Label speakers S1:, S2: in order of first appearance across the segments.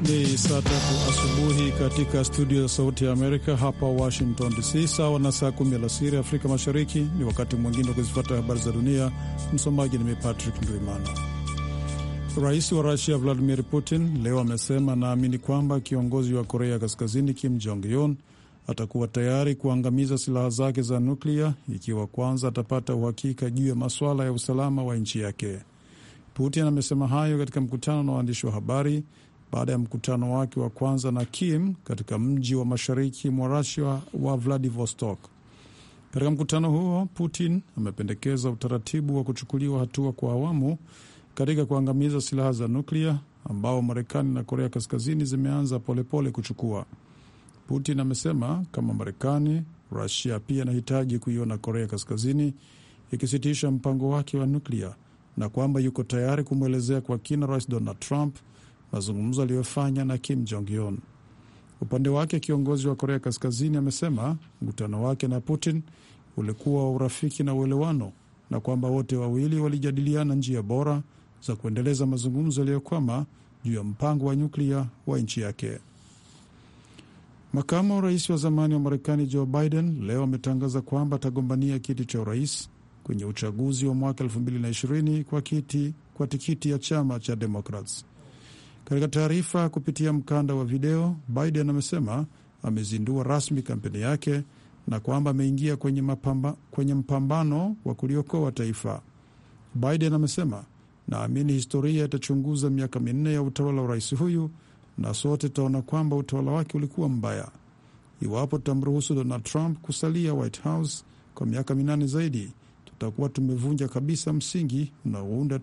S1: Ni saa tatu asubuhi katika studio ya Sauti ya Amerika hapa Washington DC, sawa na saa 10 alasiri Afrika Mashariki. Ni wakati mwingine wa kuzifuata habari za dunia. Msomaji ni Patrick Ndwimana. Rais wa Russia Vladimir Putin leo amesema naamini kwamba kiongozi wa Korea Kaskazini Kim Jong-un atakuwa tayari kuangamiza silaha zake za nuklia ikiwa kwanza atapata uhakika juu ya masuala ya usalama wa nchi yake. Putin amesema hayo katika mkutano na waandishi wa habari baada ya mkutano wake wa kwanza na Kim katika mji wa mashariki mwa Russia wa Vladivostok. Katika mkutano huo, Putin amependekeza utaratibu wa kuchukuliwa hatua kwa awamu katika kuangamiza silaha za nuklia ambao Marekani na Korea Kaskazini zimeanza polepole kuchukua. Putin amesema kama Marekani, Russia pia inahitaji kuiona Korea Kaskazini ikisitisha mpango wake wa nuklia na kwamba yuko tayari kumwelezea kwa kina Rais Donald Trump mazungumzo aliyofanya na Kim Jong-un. Upande wake, kiongozi wa Korea Kaskazini amesema mkutano wake na Putin ulikuwa wa urafiki na uelewano na kwamba wote wawili walijadiliana njia bora za kuendeleza mazungumzo yaliyokwama juu ya mpango wa nyuklia wa nchi yake. Makamu wa rais wa zamani wa Marekani Joe Biden leo ametangaza kwamba atagombania kiti cha urais kwenye uchaguzi wa mwaka 2020 kwa tikiti ya chama cha Democrats. Katika taarifa kupitia mkanda wa video, Biden amesema amezindua rasmi kampeni yake na kwamba ameingia kwenye mpambano wa kuliokoa taifa. Biden amesema, naamini historia itachunguza miaka 4 ya utawala wa rais huyu na sote tutaona kwamba utawala wake ulikuwa mbaya. Iwapo tutamruhusu Donald Trump kusalia White House kwa miaka 8 zaidi, tutakuwa tumevunja kabisa msingi unaounda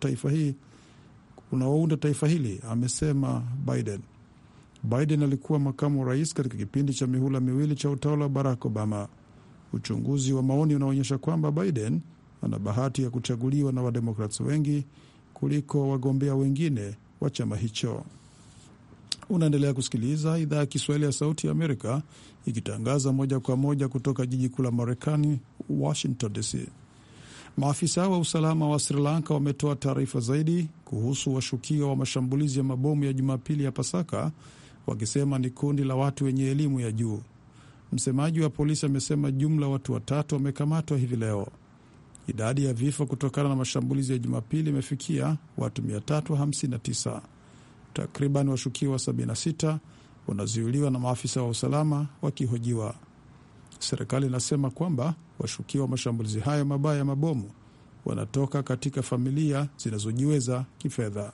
S1: taifa hili, amesema Biden. Biden alikuwa makamu wa rais katika kipindi cha mihula miwili cha utawala wa Barack Obama. Uchunguzi wa maoni unaonyesha kwamba Biden ana bahati ya kuchaguliwa na Wademokrats wengi kuliko wagombea wengine wa chama hicho. Unaendelea kusikiliza idhaa ya Kiswahili ya Sauti ya Amerika ikitangaza moja kwa moja kutoka jiji kuu la Marekani, Washington DC. Maafisa wa usalama wa Sri Lanka wametoa taarifa zaidi kuhusu washukiwa wa mashambulizi ya mabomu ya Jumapili ya Pasaka, wakisema ni kundi la watu wenye elimu ya juu. Msemaji wa polisi amesema jumla watu 3 wamekamatwa hivi leo. Idadi ya vifo kutokana na mashambulizi ya Jumapili imefikia watu 359. Takriban washukiwa 76 wanazuiliwa na maafisa wa usalama wakihojiwa. Serikali inasema kwamba washukiwa wa mashambulizi hayo mabaya ya mabomu wanatoka katika familia zinazojiweza kifedha.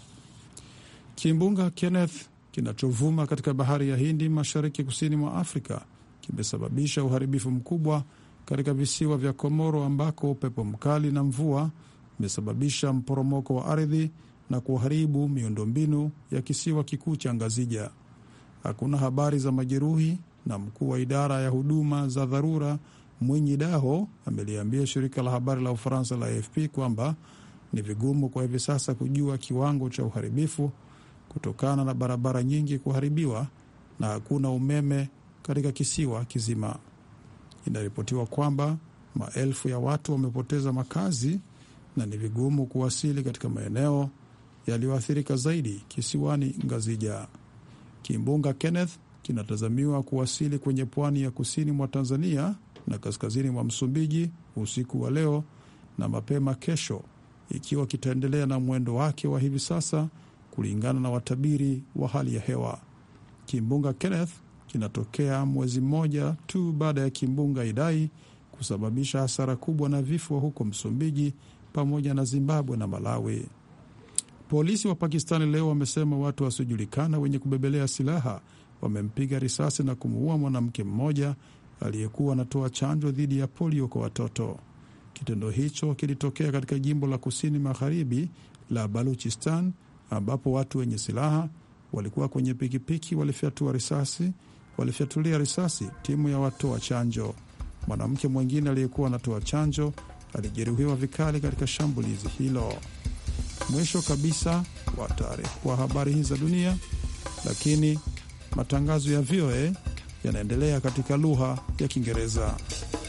S1: Kimbunga Kenneth kinachovuma katika bahari ya Hindi mashariki kusini mwa Afrika kimesababisha uharibifu mkubwa katika visiwa vya Komoro ambako upepo mkali na mvua umesababisha mporomoko wa ardhi na kuharibu miundombinu ya kisiwa kikuu cha Ngazija. Hakuna habari za majeruhi na mkuu wa idara ya huduma za dharura Mwinyi Daho ameliambia shirika la habari la Ufaransa la AFP kwamba ni vigumu kwa hivi sasa kujua kiwango cha uharibifu kutokana na barabara nyingi kuharibiwa na hakuna umeme katika kisiwa kizima. Inaripotiwa kwamba maelfu ya watu wamepoteza makazi na ni vigumu kuwasili katika maeneo yaliyoathirika zaidi kisiwani Ngazija. Kimbunga Kenneth kinatazamiwa kuwasili kwenye pwani ya kusini mwa Tanzania na kaskazini mwa Msumbiji usiku wa leo na mapema kesho, ikiwa kitaendelea na mwendo wake wa hivi sasa kulingana na watabiri wa hali ya hewa. Kimbunga Kenneth kinatokea mwezi mmoja tu baada ya kimbunga Idai kusababisha hasara kubwa na vifo huko Msumbiji pamoja na Zimbabwe na Malawi. Polisi wa Pakistani leo wamesema watu wasiojulikana wenye kubebelea silaha wamempiga risasi na kumuua mwanamke mmoja aliyekuwa anatoa chanjo dhidi ya polio kwa watoto. Kitendo hicho kilitokea katika jimbo la kusini magharibi la Baluchistan ambapo watu wenye silaha walikuwa kwenye pikipiki walifyatulia risasi timu ya watoa chanjo. Mwanamke mwingine aliyekuwa anatoa chanjo alijeruhiwa vikali katika shambulizi hilo. Mwisho kabisa wa habari hizi za dunia, lakini matangazo ya VOA yanaendelea katika lugha ya Kiingereza.